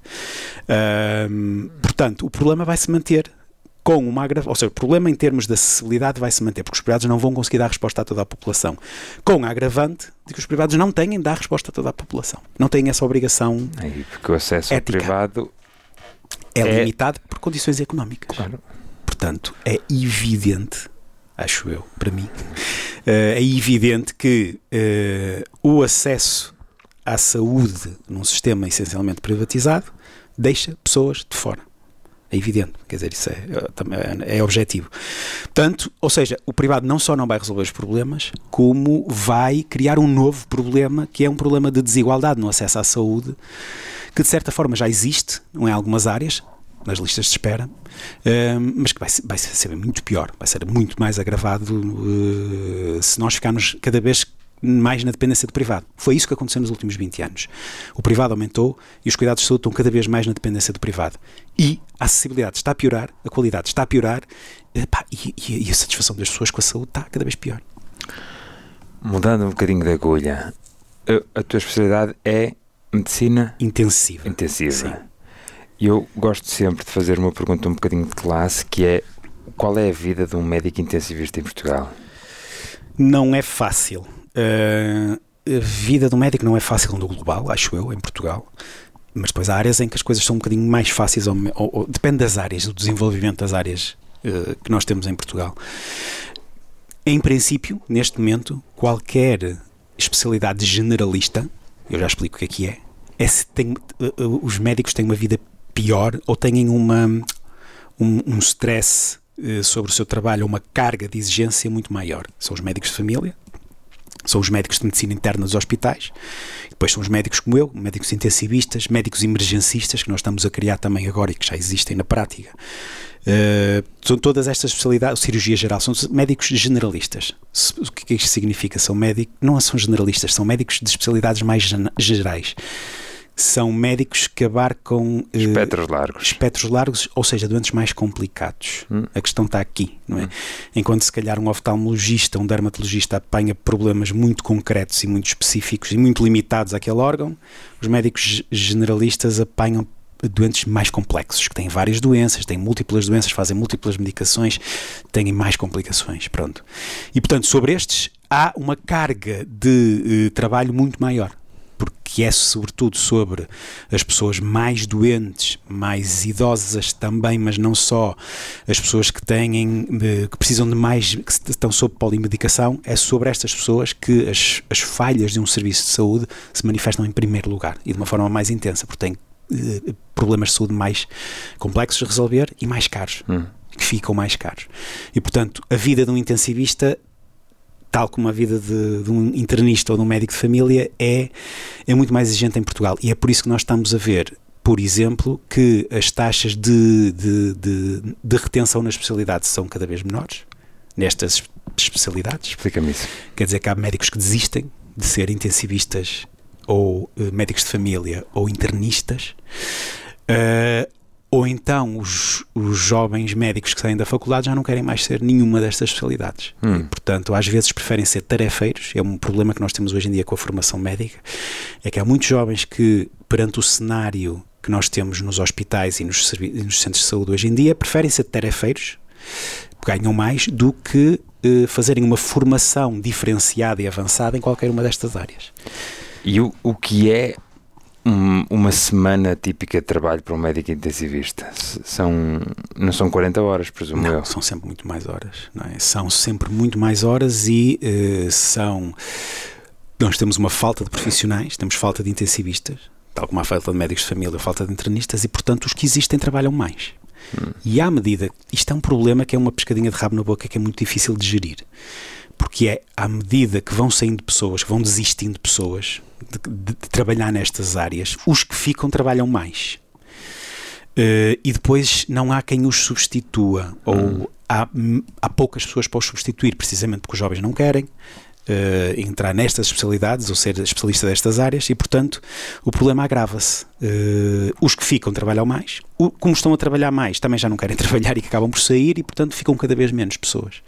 Uh, portanto, o problema vai se manter. Com uma agrava... Ou seja, o problema em termos de acessibilidade vai se manter, porque os privados não vão conseguir dar resposta a toda a população. Com a agravante de que os privados não têm de dar resposta a toda a população. Não têm essa obrigação. Aí, porque o acesso ética. ao privado é, é limitado por condições económicas. Claro. Portanto, é evidente, acho eu, para mim, é evidente que uh, o acesso à saúde num sistema essencialmente privatizado deixa pessoas de fora. É evidente, quer dizer, isso é, é objetivo. Portanto, ou seja, o privado não só não vai resolver os problemas, como vai criar um novo problema, que é um problema de desigualdade no acesso à saúde, que de certa forma já existe, não é, em algumas áreas, nas listas de espera, mas que vai ser, vai ser muito pior, vai ser muito mais agravado uh, se nós ficarmos cada vez mais na dependência do privado. Foi isso que aconteceu nos últimos vinte anos. O privado aumentou e os cuidados de saúde estão cada vez mais na dependência do privado. E a acessibilidade está a piorar, a qualidade está a piorar, e, pá, e, e a satisfação das pessoas com a saúde está cada vez pior. Mudando um bocadinho de agulha, a, a tua especialidade é medicina intensiva. Intensiva. Sim. Eu gosto sempre de fazer uma pergunta um bocadinho de classe, que é: qual é a vida de um médico intensivista em Portugal? Não é fácil. Uh, a vida do médico não é fácil no global, acho eu, em Portugal, mas depois há áreas em que as coisas são um bocadinho mais fáceis, ou, ou, ou, depende das áreas, do desenvolvimento das áreas uh, que nós temos em Portugal. Em princípio, neste momento, qualquer especialidade generalista, eu já explico o que é que é, é se tem, uh, os médicos têm uma vida pior ou têm uma, um, um stress uh, sobre o seu trabalho, uma carga de exigência muito maior. São os médicos de família, São os médicos de medicina interna dos hospitais, depois são os médicos como eu, médicos intensivistas, médicos emergencistas, que nós estamos a criar também agora e que já existem na prática. Uh, são todas estas especialidades, cirurgia geral, são médicos generalistas. O que é que isto significa? São médicos, não são generalistas, são médicos de especialidades mais gerais. São médicos que abarcam espectros uh, largos. espectros largos, ou seja, doentes mais complicados. Hum. A questão está aqui, não é? Hum. Enquanto se calhar um oftalmologista, um dermatologista apanha problemas muito concretos e muito específicos e muito limitados àquele órgão, os médicos generalistas apanham doentes mais complexos, que têm várias doenças, têm múltiplas doenças, fazem múltiplas medicações, têm mais complicações, pronto. E portanto, sobre estes há uma carga de uh, trabalho muito maior, porque é sobretudo sobre as pessoas mais doentes, mais idosas também, mas não só, as pessoas que têm, que precisam de mais, que estão sob polimedicação, é sobre estas pessoas que as, as falhas de um serviço de saúde se manifestam em primeiro lugar e de uma forma mais intensa, porque têm eh, problemas de saúde mais complexos de resolver e mais caros, hum. que ficam mais caros. E portanto, a vida de um intensivista, tal como a vida de, de um internista ou de um médico de família, é, é muito mais exigente em Portugal. E é por isso que nós estamos a ver, por exemplo, que as taxas de, de, de, de retenção na especialidade são cada vez menores, nestas especialidades. Explica-me isso. Quer dizer que há médicos que desistem de ser intensivistas ou uh, médicos de família ou internistas. Uh, Ou então os, os jovens médicos que saem da faculdade já não querem mais ser nenhuma destas especialidades. Hum. E, portanto, às vezes preferem ser tarefeiros. É um problema que nós temos hoje em dia com a formação médica. É que há muitos jovens que, perante o cenário que nós temos nos hospitais e nos, servi- nos centros de saúde hoje em dia, preferem ser tarefeiros, ganham mais do que eh, fazerem uma formação diferenciada e avançada em qualquer uma destas áreas. E o, o que é uma semana típica de trabalho para um médico intensivista? São, não são quarenta horas, presumo não, eu? São sempre muito mais horas, não é? São sempre muito mais horas e uh, são... Nós temos uma falta de profissionais, temos falta de intensivistas, tal como há falta de médicos de família, falta de internistas, e portanto os que existem trabalham mais. Hum. E à medida... Isto é um problema que é uma pescadinha de rabo na boca que é muito difícil de gerir. Porque é à medida que vão saindo pessoas, que vão desistindo de pessoas de, de, de trabalhar nestas áreas, os que ficam trabalham mais. Uh, e depois não há quem os substitua, ou hum. há, há poucas pessoas para os substituir, precisamente porque os jovens não querem uh, entrar nestas especialidades ou ser especialista destas áreas, e portanto o problema agrava-se. Uh, os que ficam trabalham mais, o, como estão a trabalhar mais, também já não querem trabalhar e que acabam por sair, e portanto ficam cada vez menos pessoas.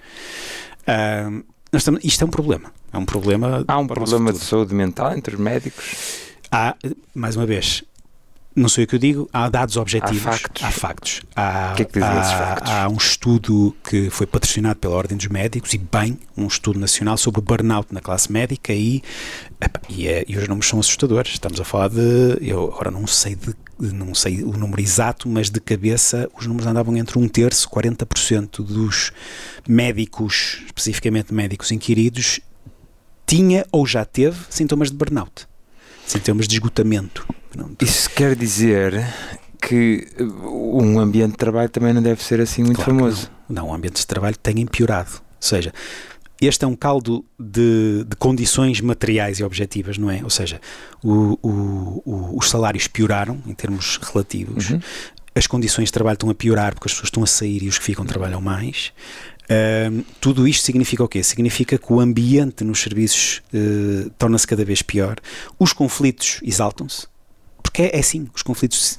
Uh, Nós estamos, isto é um problema. É um problema. Há um problema de saúde mental entre os médicos? Há, mais uma vez, não sei o que eu digo, há dados objetivos. Há factos. Há factos. Há, o que é que dizem esses factos? Há um estudo que foi patrocinado pela Ordem dos Médicos, e bem, um estudo nacional sobre o burnout na classe médica, e, e, é, e os números são assustadores. Estamos a falar de, eu agora não sei de não sei o número exato, mas de cabeça os números andavam entre um terço, quarenta por cento dos médicos, especificamente médicos inquiridos, tinha ou já teve sintomas de burnout, sintomas de esgotamento. Isso quer dizer que um ambiente de trabalho também não deve ser assim muito claro famoso. Não. não, o ambiente de trabalho tem empeorado, ou seja, este é um caldo de, de condições materiais e objetivas, não é? Ou seja, o, o, o, os salários pioraram em termos relativos, uhum. as condições de trabalho estão a piorar porque as pessoas estão a sair e os que ficam trabalham mais. Uh, tudo isto significa o quê? Significa que o ambiente nos serviços uh, torna-se cada vez pior, os conflitos exaltam-se, porque é, é assim, os conflitos,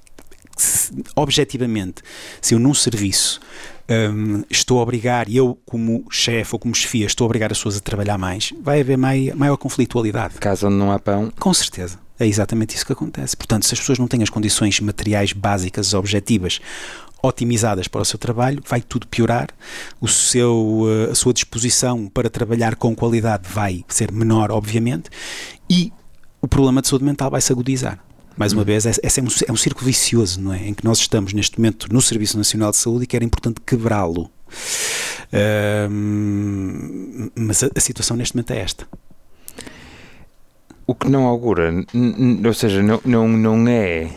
se, objetivamente, se eu num serviço Um, estou a obrigar, e eu como chefe ou como chefia estou a obrigar as pessoas a trabalhar mais, vai haver mai, maior conflitualidade. Caso onde não há pão. Com certeza, é exatamente isso que acontece. Portanto, se as pessoas não têm as condições materiais básicas, objetivas, otimizadas para o seu trabalho, vai tudo piorar, o seu, a sua disposição para trabalhar com qualidade vai ser menor, obviamente, e o problema de saúde mental vai se agudizar. Mais uma vez, esse é um, é um círculo vicioso, não é? Em que nós estamos neste momento no Serviço Nacional de Saúde e que era importante quebrá-lo. Um, mas a, a situação neste momento é esta. O que não augura, n- n- ou seja, não, não, não é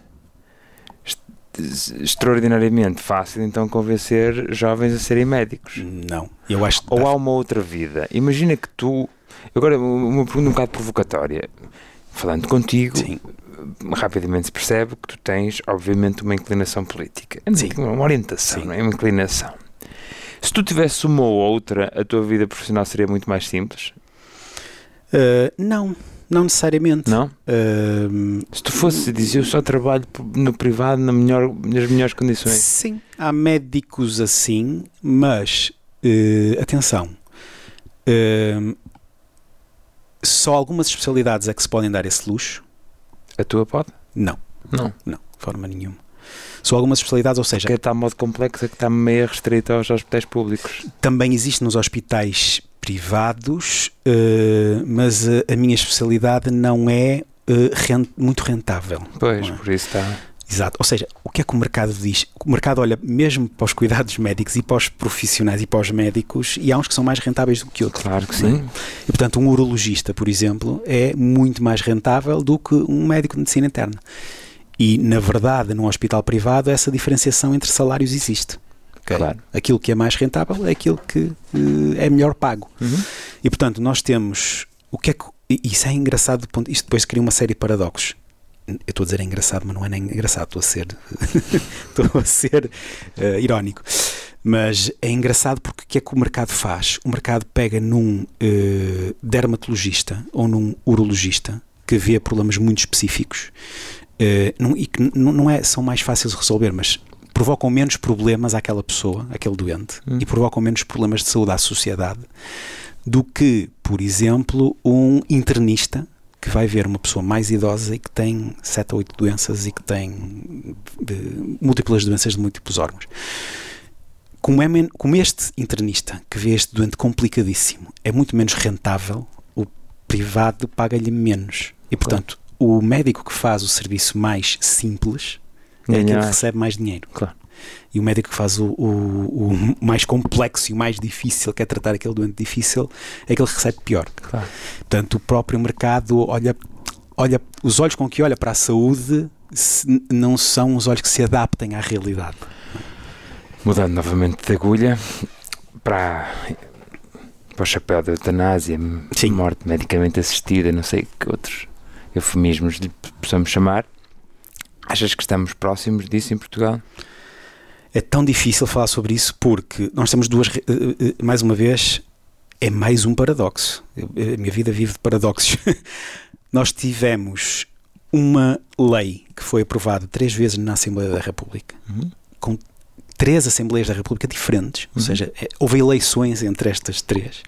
extraordinariamente fácil então convencer jovens a serem médicos. Não, eu acho que ou há uma outra vida. Imagina que tu Agora, uma pergunta um bocado provocatória. Falando contigo, Sim. rapidamente se percebe que tu tens, obviamente, uma inclinação política. Sim. Uma orientação, Sim. não é? Uma inclinação. Se tu tivesse uma ou outra, a tua vida profissional seria muito mais simples? Uh, não, não necessariamente. Não? Uh, Se tu fosse dizer, eu só trabalho no privado na melhor, nas melhores condições. Sim, há médicos assim, mas, uh, atenção, uh, só algumas especialidades é que se podem dar esse luxo. A tua pode? Não. Não. Não, de forma nenhuma. Só algumas especialidades, ou seja... Que está a modo complexo, que está meio restrito aos hospitais públicos. Também existe nos hospitais privados, uh, mas a, a minha especialidade não é uh, rent, muito rentável. Pois, é? por isso está... Exato, ou seja, o que é que o mercado diz? O mercado olha mesmo para os cuidados médicos e para os profissionais e para os médicos, e há uns que são mais rentáveis do que outros. Claro que sim. É? E portanto um urologista, por exemplo, é muito mais rentável do que um médico de medicina interna. E na verdade, num hospital privado, essa diferenciação entre salários existe. Okay? Claro. Aquilo que é mais rentável é aquilo que uh, é melhor pago. Uhum. E portanto nós temos... O que é que, isso é engraçado, isto depois cria uma série de paradoxos. Eu estou a dizer é engraçado, mas não é nem engraçado, estou a ser estou a ser uh, irónico, mas é engraçado porque o que é que o mercado faz? O mercado pega num uh, dermatologista ou num urologista que vê problemas muito específicos uh, num, e que n- não é, são mais fáceis de resolver, mas provocam menos problemas àquela pessoa, àquele doente, hum. e provocam menos problemas de saúde à sociedade do que, por exemplo, um internista que vai ver uma pessoa mais idosa e que tem sete ou oito doenças e que tem de, múltiplas doenças de múltiplos órgãos. Como, é men- como este internista que vê este doente complicadíssimo é muito menos rentável, o privado paga-lhe menos. E, portanto, claro. O médico que faz o serviço mais simples é aquele que recebe mais dinheiro. Claro. E o médico que faz o, o, o mais complexo e o mais difícil, que é tratar aquele doente difícil, é aquele que recebe pior. Claro. Portanto, o próprio mercado olha, olha, os olhos com que olha para a saúde se, não são os olhos que se adaptem à realidade. Mudando novamente de agulha para, para o chapéu da eutanásia, Sim. morte medicamente assistida, não sei que outros eufemismos lhe possamos chamar. Achas que estamos próximos disso em Portugal? É tão difícil falar sobre isso porque nós temos duas, mais uma vez, é mais um paradoxo. A minha vida vive de paradoxos. Nós tivemos uma lei que foi aprovada três vezes na Assembleia da República, uhum. com três Assembleias da República diferentes, uhum. ou seja, é, houve eleições entre estas três.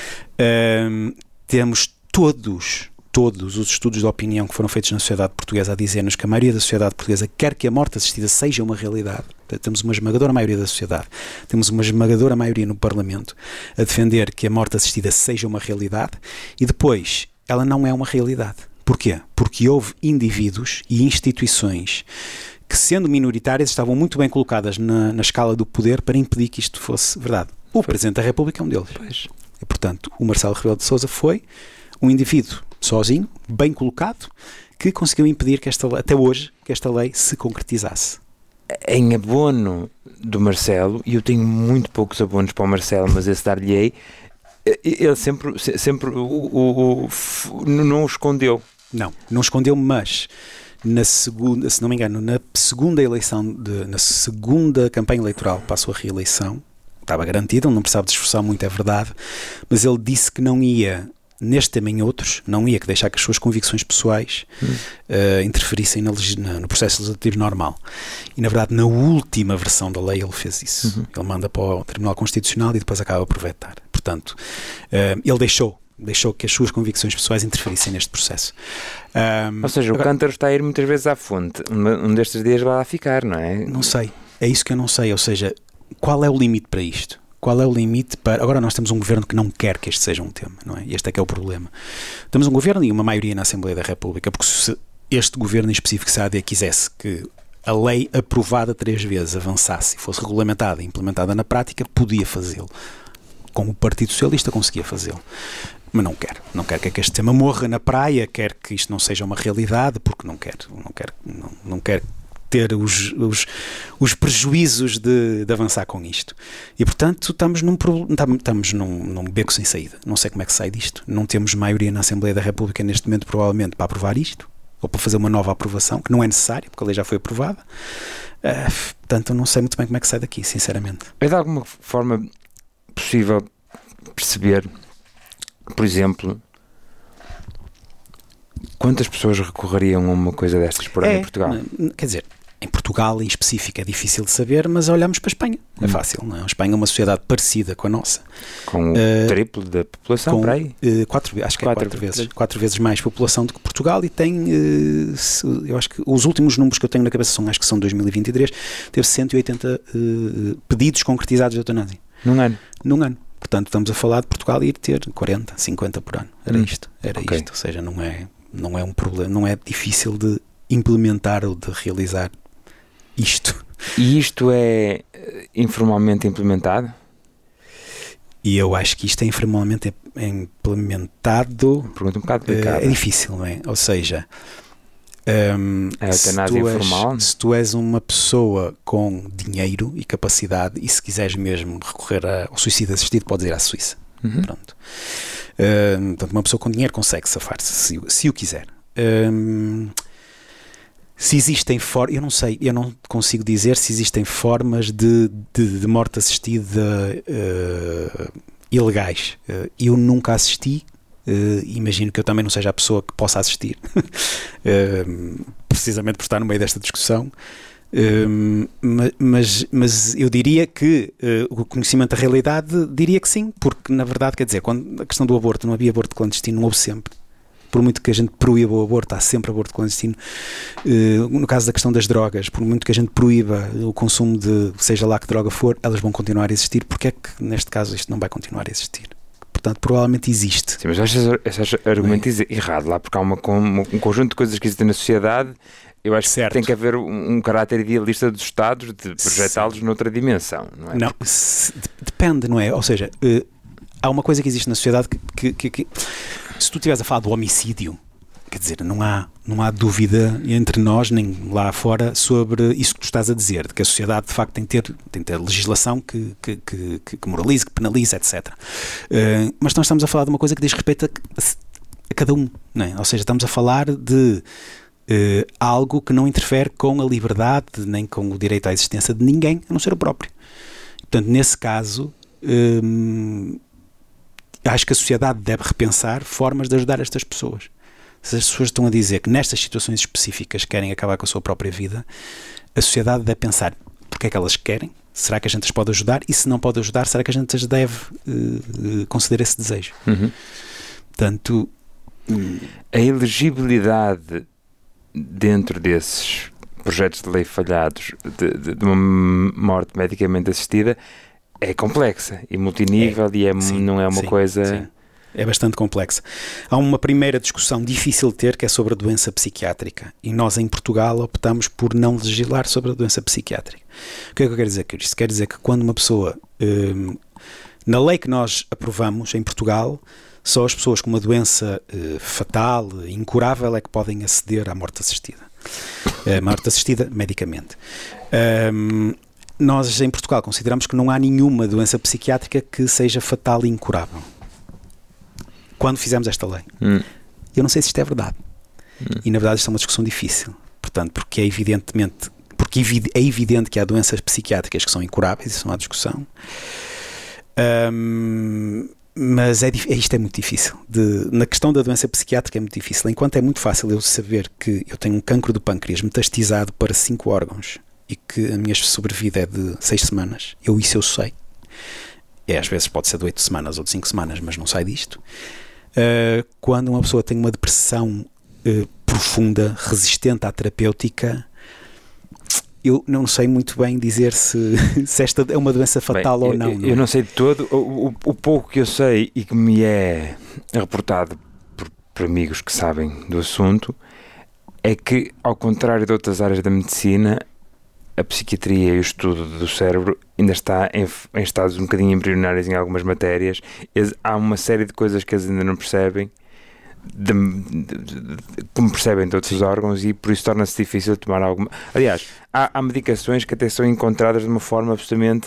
Um, temos todos... todos os estudos de opinião que foram feitos na sociedade portuguesa a dizer-nos que a maioria da sociedade portuguesa quer que a morte assistida seja uma realidade. Portanto, temos uma esmagadora maioria da sociedade, temos uma esmagadora maioria no Parlamento a defender que a morte assistida seja uma realidade e depois ela não é uma realidade. Porquê? Porque houve indivíduos e instituições que, sendo minoritárias, estavam muito bem colocadas na, na escala do poder para impedir que isto fosse verdade. O Presidente da República é um deles. Pois. E, portanto, o Marcelo Rebelo de Sousa foi um indivíduo sozinho, bem colocado, que conseguiu impedir que esta, até hoje, que esta lei se concretizasse. Em abono do Marcelo, e eu tenho muito poucos abonos para o Marcelo, mas esse dar-lhe-ei, ele sempre, sempre o, o, o, não o escondeu. Não, não escondeu, mas na segunda, se não me engano, na segunda eleição, de, na segunda campanha eleitoral para a sua reeleição, estava garantido, não precisava de esforçar muito, é verdade, mas ele disse que não ia... neste tema em outros, não ia que deixar que as suas convicções pessoais hum. uh, interferissem na, na, no processo legislativo normal. E, na verdade, na última versão da lei ele fez isso. Uhum. Ele manda para o Tribunal Constitucional e depois acaba por vetar. Portanto, uh, ele deixou, deixou que as suas convicções pessoais interferissem neste processo. Um, Ou seja, o agora, cântaro está a ir muitas vezes à fonte. Um, um destes dias vai lá ficar, não é? Não sei. É isso que eu não sei. Ou seja, qual é o limite para isto? Qual é o limite para... Agora nós temos um governo que não quer que este seja um tema, não é? Este é que é o problema. Temos um governo e uma maioria na Assembleia da República, porque se este governo em específico, se a AD quisesse que a lei aprovada três vezes avançasse e fosse regulamentada e implementada na prática, podia fazê-lo. Como o Partido Socialista conseguia fazê-lo. Mas não quer. Não quer que este tema morra na praia, quer que isto não seja uma realidade, porque não quer. Não quer, não, não quer ter os, os, os prejuízos de, de avançar com isto. E portanto estamos num, estamos num, num beco sem saída. Não sei como é que sai disto. Não temos maioria na Assembleia da República neste momento, provavelmente, para aprovar isto, ou para fazer uma nova aprovação, que não é necessária, porque a lei já foi aprovada. Uh, portanto, não sei muito bem como é que sai daqui, sinceramente. É de alguma forma possível perceber, por exemplo, quantas pessoas recorreriam a uma coisa destas por ano é, em Portugal? Quer dizer, em Portugal em específico é difícil de saber, mas olhamos para a Espanha. É hum. fácil, não é? A Espanha é uma sociedade parecida com a nossa. Com o uh, triplo da população, com, por aí? Uh, quatro, acho que quatro, é quatro vezes, quatro vezes mais população do que Portugal, e tem, uh, eu acho que os últimos números que eu tenho na cabeça são, acho que são dois mil e vinte e três, teve cento e oitenta uh, pedidos concretizados de eutanásia. Num ano? Num ano. Portanto, estamos a falar de Portugal ir ter quarenta, cinquenta por ano. Era hum. isto, era okay. isto. Ou seja, não é, não é um problema, não é difícil de implementar ou de realizar isto. E isto é informalmente implementado? E eu acho que isto é informalmente implementado. Pergunta um bocado delicada. É difícil, não é? Ou seja, um, é a eutanásia informal? Se tu és uma pessoa com dinheiro e capacidade, e se quiseres mesmo recorrer ao suicídio assistido, podes ir à Suíça. Uhum. Pronto. Um, portanto, uma pessoa com dinheiro consegue safar-se, se, se o quiser. Um, Se existem formas, eu não sei, eu não consigo dizer se existem formas de, de, de morte assistida uh, ilegais. Uh, eu nunca assisti, uh, imagino que eu também não seja a pessoa que possa assistir, uh, precisamente por estar no meio desta discussão. Uh, mas, mas eu diria que uh, o conhecimento da realidade diria que sim, porque na verdade, quer dizer, quando a questão do aborto, não havia aborto clandestino, não houve sempre. Por muito que a gente proíba o aborto, há sempre aborto clandestino. Uh, no caso da questão das drogas, por muito que a gente proíba o consumo de seja lá que droga for, elas vão continuar a existir. Porque é que neste caso isto não vai continuar a existir? Portanto, provavelmente existe. Sim, mas achas esse argumento é errado lá, porque há uma, um conjunto de coisas que existem na sociedade. Eu acho certo. que tem que haver um, um caráter idealista dos Estados de projetá-los noutra dimensão, não é? Não, se, depende, não é? Ou seja, uh, há uma coisa que existe na sociedade que, que, que, que se tu estiveres a falar do homicídio, quer dizer, não há, não há dúvida entre nós, nem lá fora, sobre isso que tu estás a dizer, de que a sociedade de facto tem que ter, tem que ter legislação que, que, que, que moralize, que penalize, etcétera. Uh, mas nós estamos a falar de uma coisa que diz respeito a, a, a cada um, não é? Ou seja, estamos a falar de uh, algo que não interfere com a liberdade, nem com o direito à existência de ninguém, a não ser o próprio. Portanto, nesse caso, um, acho que a sociedade deve repensar formas de ajudar estas pessoas. Se as pessoas estão a dizer que nestas situações específicas querem acabar com a sua própria vida, a sociedade deve pensar porque é que elas querem, será que a gente as pode ajudar, e se não pode ajudar, será que a gente as deve uh, conceder esse desejo. Uhum. Portanto, a elegibilidade dentro desses projetos de lei falhados de, de, de uma morte medicamente assistida é complexa e multinível, é, e é, sim, não é uma sim, coisa... Sim. É bastante complexa. Há uma primeira discussão difícil de ter, que é sobre a doença psiquiátrica. E nós, em Portugal, optamos por não legislar sobre a doença psiquiátrica. O que é que eu quero dizer com isto? Quer dizer que quando uma pessoa... Hum, na lei que nós aprovamos em Portugal, só as pessoas com uma doença uh, fatal, incurável, é que podem aceder à morte assistida. Uh, morte assistida medicamente. Um, nós, em Portugal, consideramos que não há nenhuma doença psiquiátrica que seja fatal e incurável. Quando fizemos esta lei. Hum. Eu não sei se isto é verdade. Hum. E na verdade isto é uma discussão difícil. Portanto, porque é evidentemente, porque é evidente que há doenças psiquiátricas que são incuráveis, isso não há discussão. Um, mas é, isto é muito difícil. De, na questão da doença psiquiátrica é muito difícil. Enquanto é muito fácil eu saber que eu tenho um cancro do pâncreas metastizado para cinco órgãos e que a minha sobrevida é de seis semanas, eu isso eu sei. É, às vezes pode ser de oito semanas ou de cinco semanas, mas não sai disto. Uh, quando uma pessoa tem uma depressão uh, profunda, resistente à terapêutica, eu não sei muito bem dizer se, se esta é uma doença fatal bem, ou não. Eu, não eu é? não sei de todo. O, o, o pouco que eu sei e que me é reportado por, por amigos que sabem do assunto é que, ao contrário de outras áreas da medicina, a psiquiatria e o estudo do cérebro ainda está em, em estados um bocadinho embrionários em algumas matérias. Eles, há uma série de coisas que eles ainda não percebem de, de, de, como percebem todos os órgãos, e por isso torna-se difícil tomar alguma... Aliás, há, há medicações que até são encontradas de uma forma absolutamente...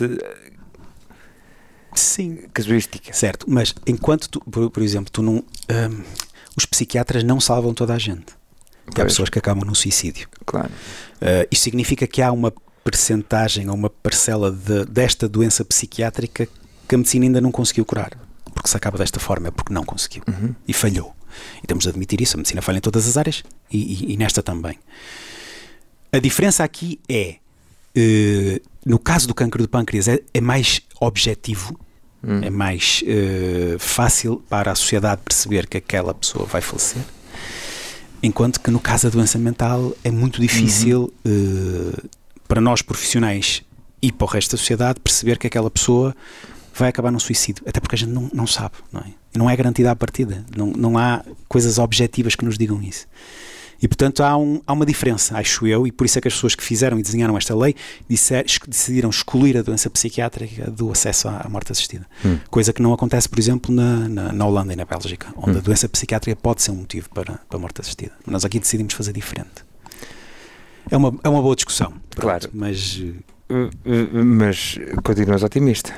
Sim. Casuística. Certo, mas enquanto tu, por, por exemplo, tu não... Um, os psiquiatras não salvam toda a gente. Pois. Há pessoas que acabam num suicídio. Claro. Uh, isto significa que há uma percentagem ou uma parcela de, desta doença psiquiátrica que a medicina ainda não conseguiu curar. Porque se acaba desta forma é porque não conseguiu. Uhum. E falhou. E temos de admitir isso. A medicina falha em todas as áreas e, e, e nesta também. A diferença aqui é, uh, no caso do cancro do pâncreas, é, é mais objetivo, uhum. é mais uh, fácil para a sociedade perceber que aquela pessoa vai falecer. Enquanto que no caso da doença mental é muito difícil uhum. uh, para nós profissionais e para o resto da sociedade perceber que aquela pessoa vai acabar num suicídio, até porque a gente não, não sabe, não é? E não é garantida à partida, não, não há coisas objetivas que nos digam isso. E portanto há, um, há uma diferença, acho eu, e por isso é que as pessoas que fizeram e desenharam esta lei disser, decidiram excluir a doença psiquiátrica do acesso à, à morte assistida. Hum. Coisa que não acontece, por exemplo, na, na, na Holanda e na Bélgica, onde hum. a doença psiquiátrica pode ser um motivo para, para a morte assistida. Nós aqui decidimos fazer diferente. É uma, é uma boa discussão. Pronto, claro. Mas... Uh, uh, mas continuas otimista?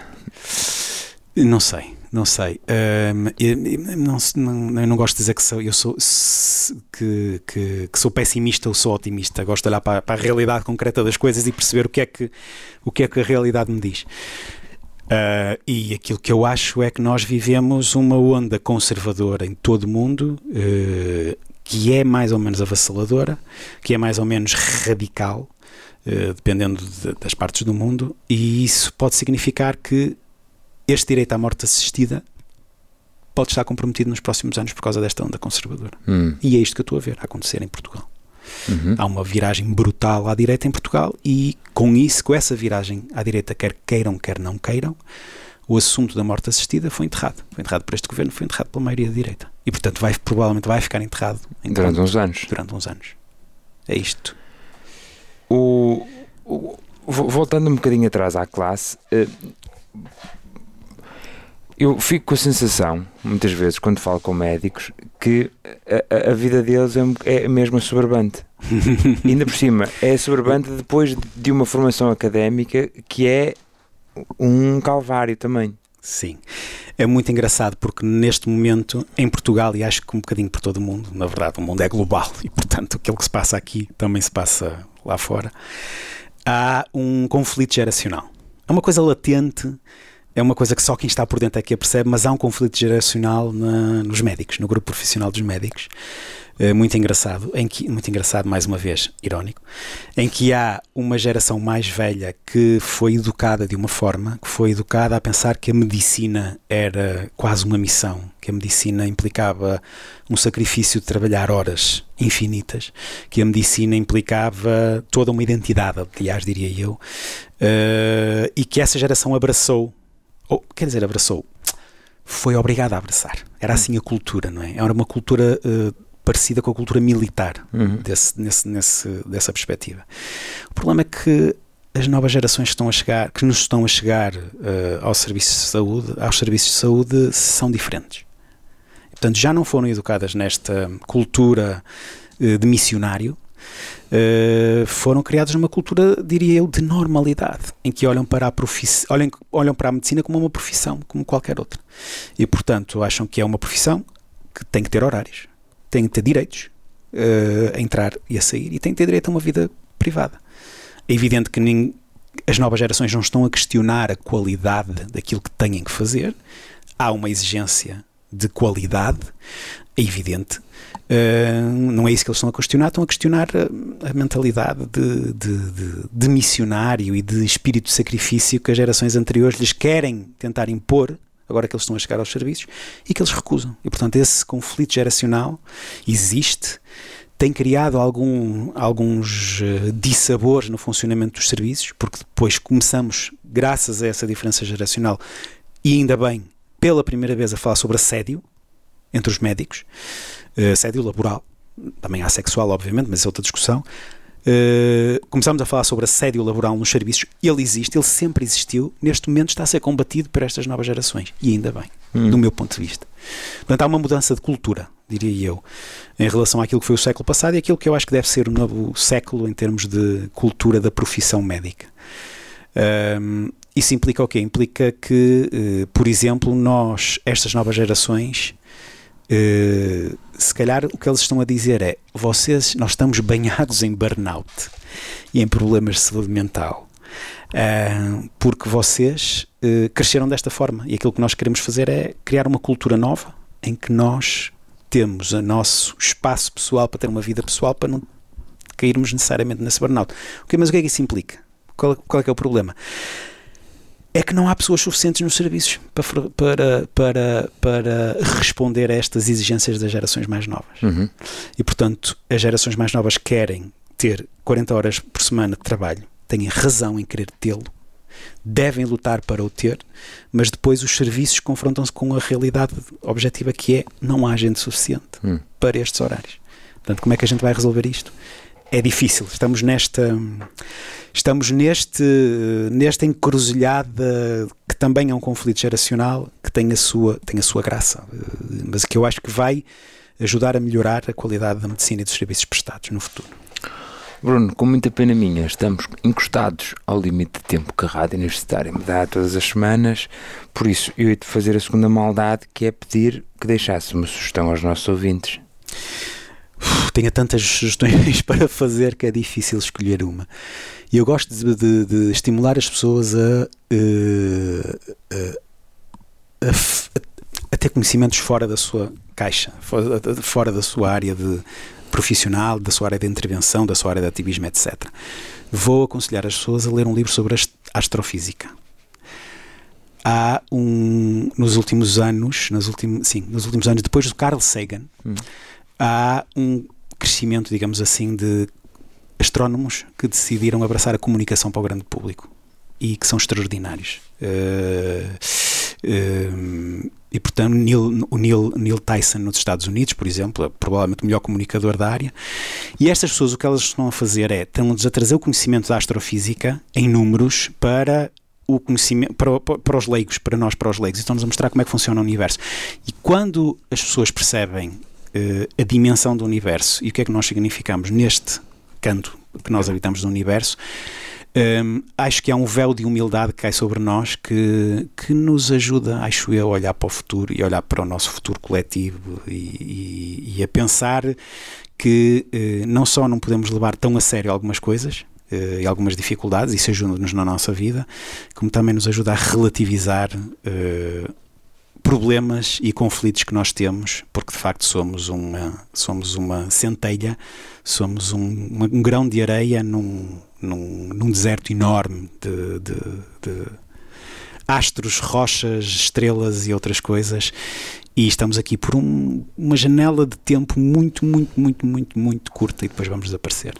Não sei, não sei. Um, eu, não, não, eu não gosto de dizer que sou, eu sou, que, que, que sou pessimista ou sou otimista. Gosto de olhar para, para a realidade concreta das coisas e perceber o que é que, o que, é que a realidade me diz. Uh, e aquilo que eu acho é que nós vivemos uma onda conservadora em todo o mundo, uh, que é mais ou menos avassaladora, que é mais ou menos radical, uh, dependendo de, das partes do mundo, e isso pode significar que este direito à morte assistida pode estar comprometido nos próximos anos por causa desta onda conservadora. Hum. E é isto que eu estou a ver a acontecer em Portugal. Uhum. Há uma viragem brutal à direita em Portugal e com isso, com essa viragem à direita, quer queiram, quer não queiram, o assunto da morte assistida foi enterrado. Foi enterrado por este governo, foi enterrado pela maioria da direita. E portanto vai, provavelmente vai ficar enterrado durante uns anos. Durante uns anos. É isto. O, o, voltando um bocadinho atrás à classe... Uh, eu fico com a sensação, muitas vezes, quando falo com médicos, que a, a vida deles é, é mesmo assoberbante. E ainda por cima, é assoberbante depois de uma formação académica que é um calvário também. Sim. É muito engraçado porque neste momento, em Portugal, e acho que um bocadinho por todo o mundo, na verdade o mundo é global e portanto aquilo que se passa aqui também se passa lá fora, há um conflito geracional. É uma coisa latente. É uma coisa que só quem está por dentro é que a percebe, mas há um conflito geracional na, nos médicos, no grupo profissional dos médicos, é muito engraçado, em que, muito engraçado, mais uma vez, irónico, em que há uma geração mais velha que foi educada de uma forma, que foi educada a pensar que a medicina era quase uma missão, que a medicina implicava um sacrifício de trabalhar horas infinitas, que a medicina implicava toda uma identidade, aliás, diria eu, uh, e que essa geração abraçou. Ou, quer dizer, abraçou, foi obrigado a abraçar. Era assim a cultura, não é? Era uma cultura uh, parecida com a cultura militar, uhum. desse, nesse, nesse, dessa perspectiva. O problema é que as novas gerações que estão a chegar, que nos estão a chegar uh, aos serviços de saúde, aos serviços de saúde, são diferentes. Portanto, já não foram educadas nesta cultura uh, de missionário. Uh, foram criados numa cultura, diria eu, de normalidade, em que olham para a profissão, olham, olham para a medicina como uma profissão, como qualquer outra. E, portanto, acham que é uma profissão que tem que ter horários, tem que ter direitos uh, a entrar e a sair, e tem que ter direito a uma vida privada. É evidente que nem, as novas gerações não estão a questionar a qualidade daquilo que têm que fazer. Há uma exigência de qualidade, é evidente. Uh, não é isso que eles estão a questionar, estão a questionar a, a mentalidade de, de, de, de missionário e de espírito de sacrifício que as gerações anteriores lhes querem tentar impor, agora que eles estão a chegar aos serviços, e que eles recusam. E, portanto, esse conflito geracional existe, tem criado algum, alguns uh, dissabores no funcionamento dos serviços, porque depois começamos, graças a essa diferença geracional, e ainda bem, pela primeira vez a falar sobre assédio entre os médicos, uh, assédio laboral, também há sexual obviamente, mas é outra discussão. Uh, começamos a falar sobre assédio laboral nos serviços. Ele existe, ele sempre existiu, neste momento está a ser combatido por estas novas gerações, e ainda bem. hum. do meu ponto de vista. Portanto, há uma mudança de cultura, diria eu, em relação àquilo que foi o século passado e aquilo que eu acho que deve ser o novo século em termos de cultura da profissão médica. Um, isso implica o quê? Implica que, uh, por exemplo, nós, estas novas gerações, uh, se calhar o que eles estão a dizer é: vocês, nós estamos banhados em burnout e em problemas de saúde mental, uh, porque vocês uh, cresceram desta forma, e aquilo que nós queremos fazer é criar uma cultura nova em que nós temos o nosso espaço pessoal para ter uma vida pessoal, para não cairmos necessariamente nesse burnout. Okay, mas o que é que isso implica? Qual, qual é que é o problema? É que não há pessoas suficientes nos serviços para, para, para, para responder a estas exigências das gerações mais novas. Uhum. E, portanto, as gerações mais novas querem ter quarenta horas por semana de trabalho, têm razão em querer tê-lo, devem lutar para o ter, mas depois os serviços confrontam-se com a realidade objetiva, que é: não há gente suficiente uhum. para estes horários. Portanto, como é que a gente vai resolver isto? É difícil, estamos nesta estamos neste nesta encruzilhada que também é um conflito geracional, que tem a sua, tem a sua graça, mas que eu acho que vai ajudar a melhorar a qualidade da medicina e dos serviços prestados no futuro. Bruno, com muita pena minha, estamos encostados ao limite de tempo que a Rádio Universitária me dá todas as semanas, por isso eu ia-te fazer a segunda maldade, que é pedir que deixasse uma sugestão aos nossos ouvintes. Tenho tantas sugestões para fazer que é difícil escolher uma. E eu gosto de, de, de estimular as pessoas a, a, a, a, a ter conhecimentos fora da sua caixa, fora, fora da sua área de profissional, da sua área de intervenção, da sua área de ativismo, etcétera. Vou aconselhar as pessoas a ler um livro sobre a astrofísica. Há um, nos últimos anos, nos últimos, sim, nos últimos anos, depois do Carl Sagan, hum. há um crescimento, digamos assim, de astrónomos que decidiram abraçar a comunicação para o grande público e que são extraordinários. Uh, uh, e, portanto, Neil, o Neil, Neil Tyson nos Estados Unidos, por exemplo, é provavelmente o melhor comunicador da área. E estas pessoas, o que elas estão a fazer é, estão-nos a trazer o conhecimento da astrofísica em números para o conhecimento, para, para os leigos, para nós, para os leigos, e estão-nos a mostrar como é que funciona o universo. E quando as pessoas percebem uh, a dimensão do universo e o que é que nós significamos neste canto que nós habitamos no universo, um, acho que há um véu de humildade que cai sobre nós que, que nos ajuda, acho eu, a olhar para o futuro e a olhar para o nosso futuro coletivo e, e, e a pensar que uh, não só não podemos levar tão a sério algumas coisas uh, e algumas dificuldades, isso ajuda-nos na nossa vida, como também nos ajuda a relativizar uh, problemas e conflitos que nós temos, porque de facto somos uma, somos uma centelha, somos um, uma, um grão de areia num, num, num deserto enorme de, de, de astros, rochas, estrelas e outras coisas, e estamos aqui por um, uma janela de tempo muito, muito, muito, muito, muito curta, e depois vamos desaparecer.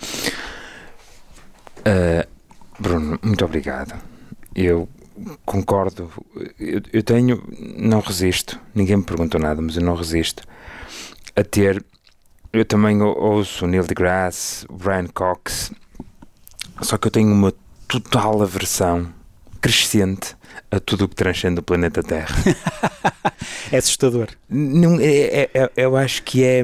Uh, Bruno, muito obrigado. Eu concordo, eu, eu tenho, não resisto, ninguém me perguntou nada, mas eu não resisto a ter, eu também ouço o Neil deGrasse, o Brian Cox, só que eu tenho uma total aversão crescente a tudo o que transcende o planeta Terra. É assustador. Não, é, é, é, eu acho que é,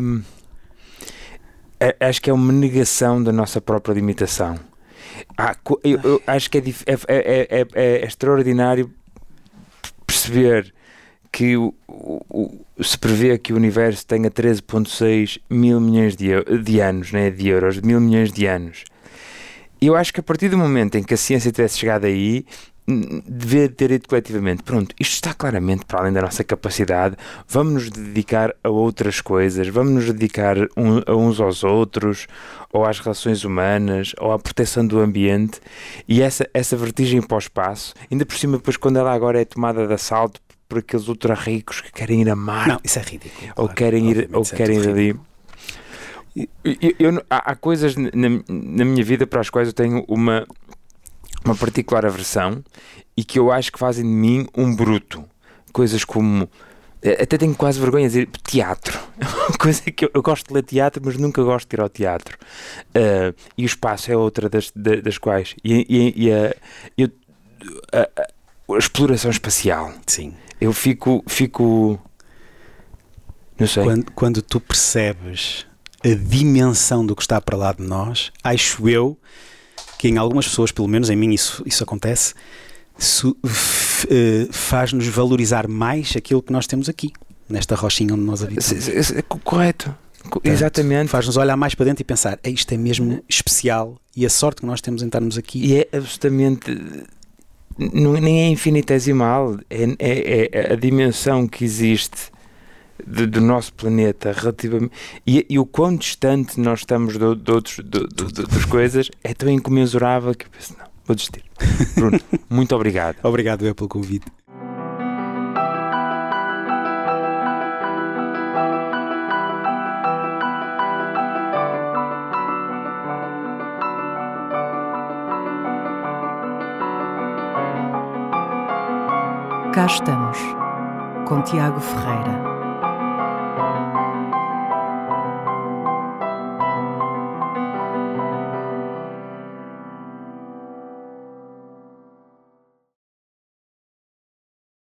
é acho que é uma negação da nossa própria limitação. Ah, eu, eu acho que é, é, é, é, é extraordinário perceber que o, o, se prevê que o universo tenha treze vírgula seis mil milhões de, de anos, né, de euros, mil milhões de anos. Eu acho que a partir do momento em que a ciência tivesse chegado aí, devia ter ido coletivamente: pronto, isto está claramente para além da nossa capacidade, vamos nos dedicar a outras coisas, vamos nos dedicar um, a uns aos outros, ou às relações humanas, ou à proteção do ambiente. E essa, essa vertigem para o espaço, ainda por cima depois quando ela agora é tomada de assalto por aqueles ultra ricos que querem ir a Marte. Não, isso é ridículo. Ou claro, querem ir, ou querem ir ali. Eu, eu, há, há coisas na, na minha vida para as quais eu tenho uma uma particular aversão e que eu acho que fazem de mim um bruto. Coisas como, até tenho quase vergonha de dizer, teatro. Coisa que eu, eu gosto de ler teatro, mas nunca gosto de ir ao teatro. Uh, e o espaço é outra das, das, das quais. E, e, e uh, eu, uh, a exploração espacial. Sim. Eu fico, fico, não sei. Quando, quando tu percebes a dimensão do que está para lá de nós, acho eu que em algumas pessoas, pelo menos em mim isso, isso acontece, isso, f, uh, faz-nos valorizar mais aquilo que nós temos aqui, nesta rochinha onde nós habitamos. É, é, é, correto. Portanto, exatamente. Faz-nos olhar mais para dentro e pensar, isto é mesmo especial, e a sorte que nós temos em estarmos aqui. E é absolutamente, não, nem é infinitesimal, é, é, é a dimensão que existe do, do nosso planeta relativamente, e, e o quão distante nós estamos de, de, outros, de, de, de outras coisas é tão incomensurável que eu penso, não, vou desistir. Bruno, muito obrigado. Obrigado eu pelo convite. Cá estamos, com Tiago Ferreira.